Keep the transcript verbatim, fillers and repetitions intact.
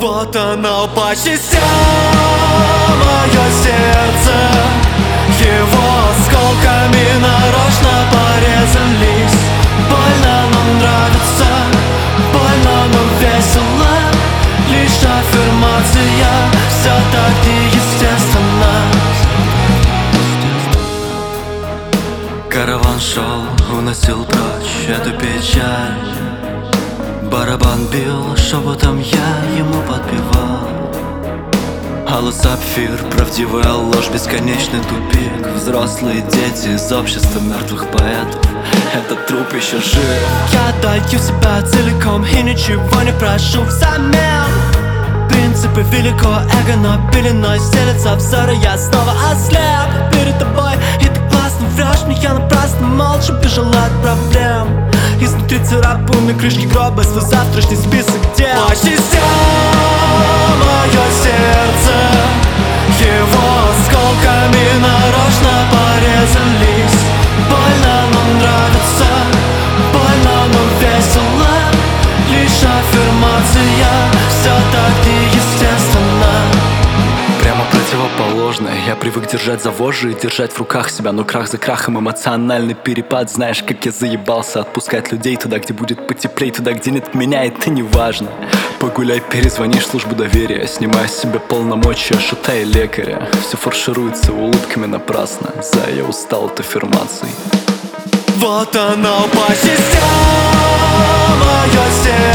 Вот оно по частям, мое сердце. Его осколками нарочно порезались. Больно, но нравится, больно, но весело. Лишь аффирмация, все так неестественно. Караван шел, уносил прочь эту печаль. Барабан бил, шепотом я ему подпевал. Алло, сапфир, правдивая ложь, бесконечный тупик. Взрослые дети из общества мертвых поэтов. Этот труп еще жив. Я даю себя целиком и ничего не прошу взамен. Принципы велико, эго, но пеленой стелется взоры. Я снова ослеп перед тобой, и ты классно врешь мне. Я напрасно молча бежал от проблем. Изнутри царапаю на крышке гроба свой завтрашний список дел. По частям мое сердце, его осколками нарочно порезались. Больно, но нравится, больно, но весело. Лишь аффирмация, все так неестественно. Прямо противоположное. Я привык держать за вожжи и держать в руках себя. Но крах за крахом, эмоциональный перепад. Знаешь, как я заебался отпускать людей туда, где будет потеплей, туда, где нет меня, это не важно. Погуляй, перезвонишь в службу доверия, снимай с себя полномочия шута и лекаря. Все фаршируется улыбками напрасно. За я устал от аффирмаций. Вот оно по частям, мое сердце.